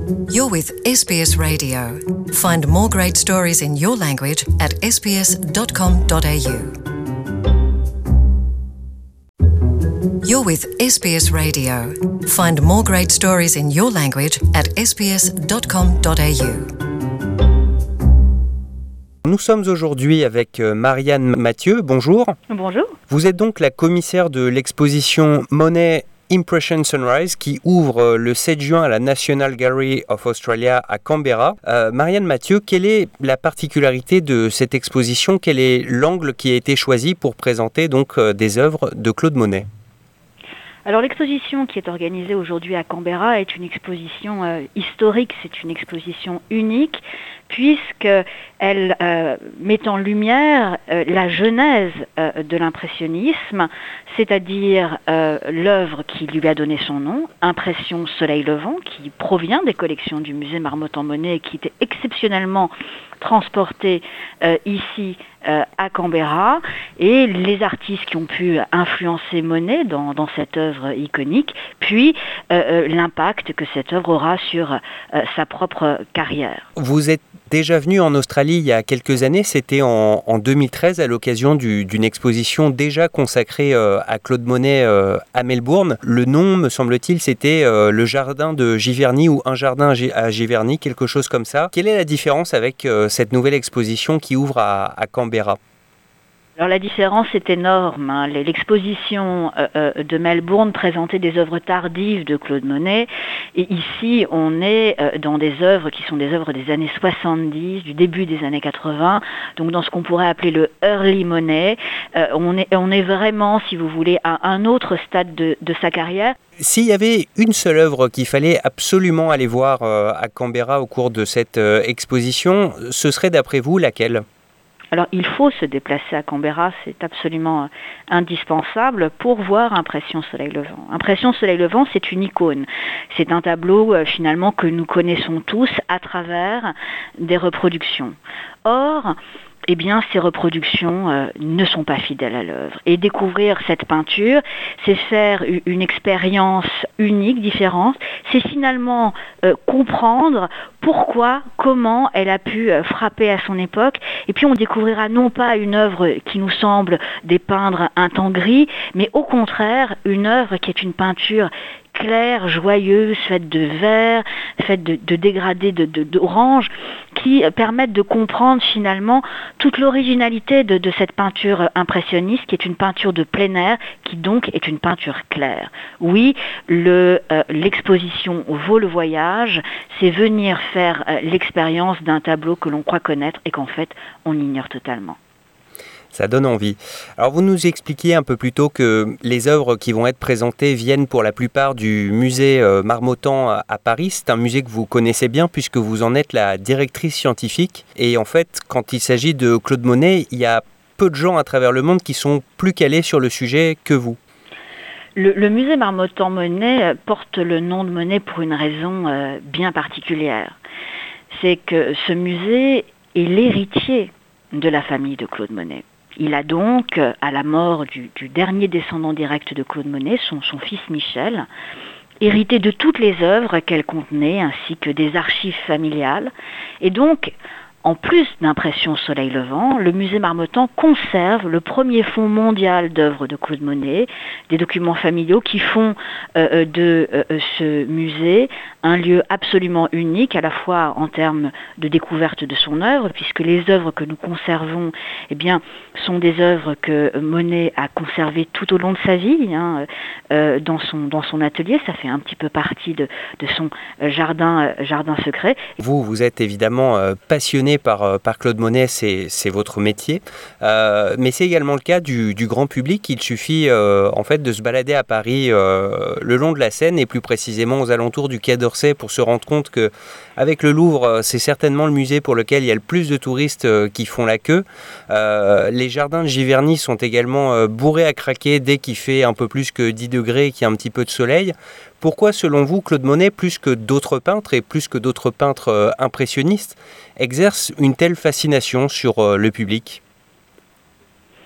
You're with SBS Radio. Find more great stories in your language at sbs.com.au. You're with SBS Radio. Find more great stories in your language at sbs.com.au. Nous sommes aujourd'hui avec Marianne Mathieu. Bonjour. Bonjour. Vous êtes donc la commissaire de l'exposition Monet Impression Sunrise qui ouvre le 7 juin à la National Gallery of Australia à Canberra. Marianne Mathieu, quelle est la particularité de cette exposition? Quel est l'angle qui a été choisi pour présenter donc des œuvres de Claude Monet? Alors l'exposition qui est organisée aujourd'hui à Canberra est une exposition historique, c'est une exposition unique puisqu'elle met en lumière la genèse de l'impressionnisme, c'est-à-dire l'œuvre qui lui a donné son nom, Impression Soleil Levant, qui provient des collections du musée Marmottan-Monet et qui était exceptionnellement transportée ici à Canberra, et les artistes qui ont pu influencer Monet dans cette œuvre iconique, puis l'impact que cette œuvre aura sur sa propre carrière. Vous êtes déjà venu en Australie il y a quelques années, c'était en 2013 à l'occasion d'une exposition déjà consacrée à Claude Monet à Melbourne. Le nom, me semble-t-il, c'était le jardin de Giverny ou un jardin à Giverny, quelque chose comme ça. Quelle est la différence avec cette nouvelle exposition qui ouvre à Canberra ? Alors la différence est énorme. L'exposition de Melbourne présentait des œuvres tardives de Claude Monet, et ici on est dans des œuvres qui sont des œuvres des années 70, du début des années 80, donc dans ce qu'on pourrait appeler le early Monet. On est vraiment, si vous voulez, à un autre stade de sa carrière. S'il y avait une seule œuvre qu'il fallait absolument aller voir à Canberra au cours de cette exposition, ce serait d'après vous laquelle ? Alors il faut se déplacer à Canberra, c'est absolument indispensable pour voir Impression Soleil Levant. Impression Soleil Levant, c'est une icône. C'est un tableau finalement que nous connaissons tous à travers des reproductions. Or, eh bien, ces reproductions ne sont pas fidèles à l'œuvre. Et découvrir cette peinture, c'est faire une expérience unique, différente. C'est finalement comprendre pourquoi, comment elle a pu frapper à son époque. Et puis on découvrira non pas une œuvre qui nous semble dépeindre un temps gris, mais au contraire une œuvre qui est une peinture claire, joyeuse, faite de vert, faite de dégradés d'orange, qui permettent de comprendre finalement toute l'originalité de cette peinture impressionniste, qui est une peinture de plein air, qui donc est une peinture claire. Oui, l'exposition vaut le voyage, c'est venir faire l'expérience d'un tableau que l'on croit connaître et qu'en fait on ignore totalement. Ça donne envie. Alors vous nous expliquiez un peu plus tôt que les œuvres qui vont être présentées viennent pour la plupart du musée Marmottan à Paris. C'est un musée que vous connaissez bien puisque vous en êtes la directrice scientifique. Et en fait, quand il s'agit de Claude Monet, il y a peu de gens à travers le monde qui sont plus calés sur le sujet que vous. Le musée Marmottan-Monet porte le nom de Monet pour une raison bien particulière. C'est que ce musée est l'héritier de la famille de Claude Monet. Il a donc, à la mort du dernier descendant direct de Claude Monet, son fils Michel, hérité de toutes les œuvres qu'elle contenait, ainsi que des archives familiales. Et donc, en plus d'Impression Soleil Levant, le musée Marmottan conserve le premier fonds mondial d'œuvres de Claude Monet, des documents familiaux qui font de ce musée un lieu absolument unique, à la fois en termes de découverte de son œuvre, puisque les œuvres que nous conservons sont des œuvres que Monet a conservées tout au long de sa vie, dans son atelier. Ça fait un petit peu partie de son jardin secret. Vous êtes évidemment passionné par Claude Monet, c'est votre métier, mais c'est également le cas du grand public. Il suffit en fait de se balader à Paris le long de la Seine et plus précisément aux alentours du Quai d'Orsay pour se rendre compte que avec le Louvre, c'est certainement le musée pour lequel il y a le plus de touristes qui font la queue. Les jardins de Giverny sont également bourrés à craquer dès qu'il fait un peu plus que 10 degrés et qu'il y a un petit peu de soleil. Pourquoi, selon vous, Claude Monet, plus que d'autres peintres et plus que d'autres peintres impressionnistes, exerce une telle fascination sur le public ?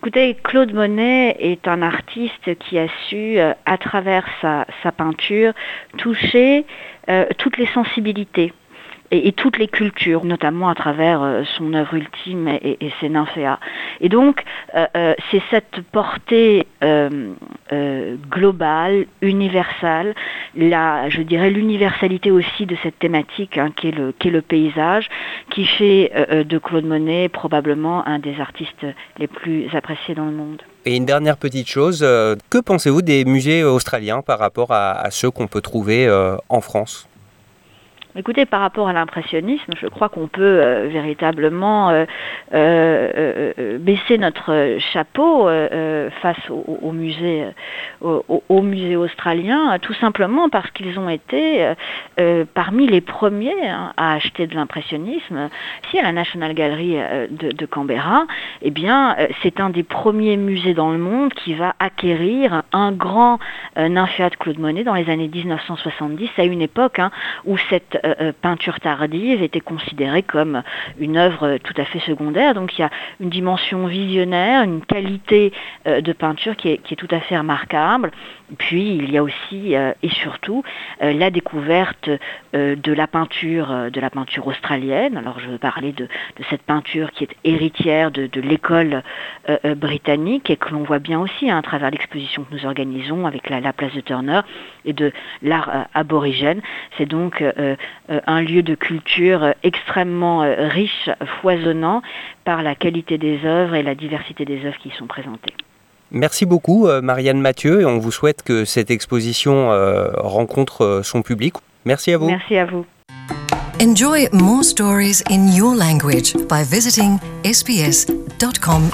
Écoutez, Claude Monet est un artiste qui a su, à travers sa peinture, toucher toutes les sensibilités et toutes les cultures, notamment à travers son œuvre ultime et ses nymphéas. Et donc, c'est cette portée globale, universelle, je dirais l'universalité aussi de cette thématique qui est le paysage, qui fait de Claude Monet probablement un des artistes les plus appréciés dans le monde. Et une dernière petite chose, que pensez-vous des musées australiens par rapport à ceux qu'on peut trouver en France ? Écoutez, par rapport à l'impressionnisme, je crois qu'on peut véritablement baisser notre chapeau face aux musées australiens, tout simplement parce qu'ils ont été parmi les premiers à acheter de l'impressionnisme. Si à la National Gallery de Canberra, eh bien, c'est un des premiers musées dans le monde qui va acquérir un grand nymphéa de Claude Monet dans les années 1970, à une époque où cette peinture tardive était considérée comme une œuvre tout à fait secondaire. Donc il y a une dimension visionnaire, une qualité de peinture qui est tout à fait remarquable. Puis il y a aussi et surtout la découverte de la peinture australienne. Alors je veux parler de cette peinture qui est héritière de l'école britannique et que l'on voit bien aussi à travers l'exposition que nous organisons avec la place de Turner et de l'art aborigène. C'est donc un lieu de culture extrêmement riche, foisonnant par la qualité des œuvres et la diversité des œuvres qui y sont présentées. Merci beaucoup Marianne Mathieu et on vous souhaite que cette exposition rencontre son public. Merci à vous. Merci à vous. Enjoy more stories in your language by visiting sbs.com.au.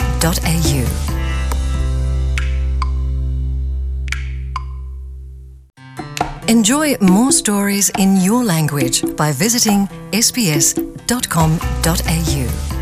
Enjoy more stories in your language by visiting sbs.com.au.